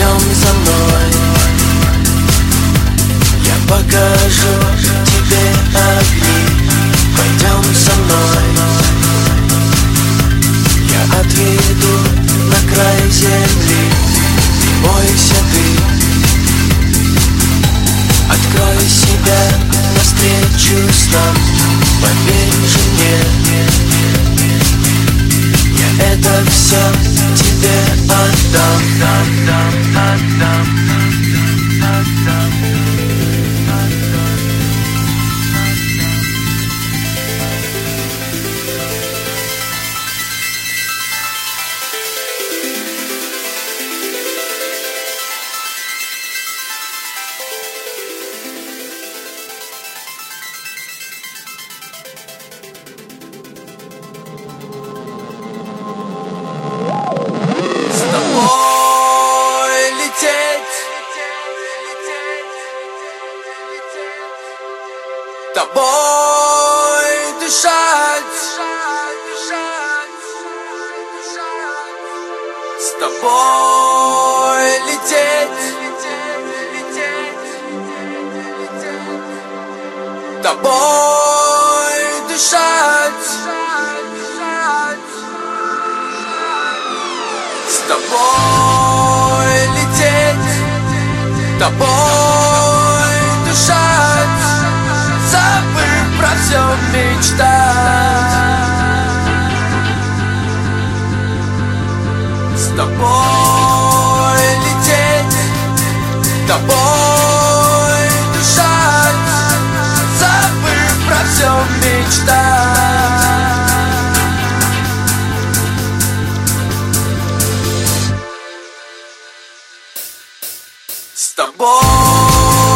Пойдем за мной, я покажу тебе огни. Пойдем со мной, я отведу на край земли. Не бойся ты, открой себя навстречу снам. Поверь же мне, я это все тебе отдам. Тобой дышать, с тобой лететь, тобой дышать, с тобой лететь, тобой дышать, забыв про все мечтать. С тобой лететь, тобой дышать, забыв про все мечтать. С тобой